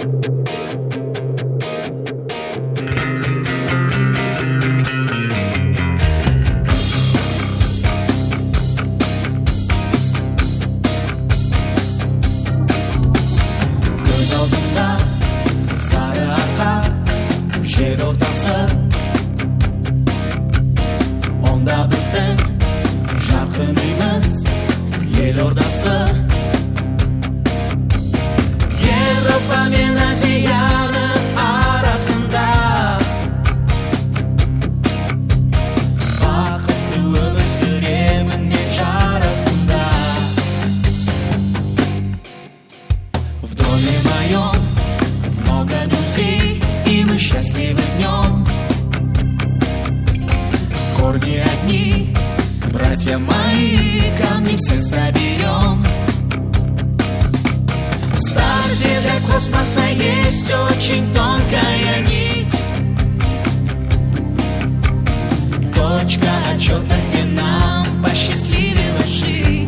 Жер ортасы, онда біздің жарқын үйіміз, елордасы. Европа мен Азияның арасында бақытты өмір сүремін мен жарасында. В доме моем много друзей, и мы счастливы в нем. Корни одни, братья мои, камни все соберем. В старте для космоса есть очень тонкая нить, точка отчета, где нам посчастливилось жить.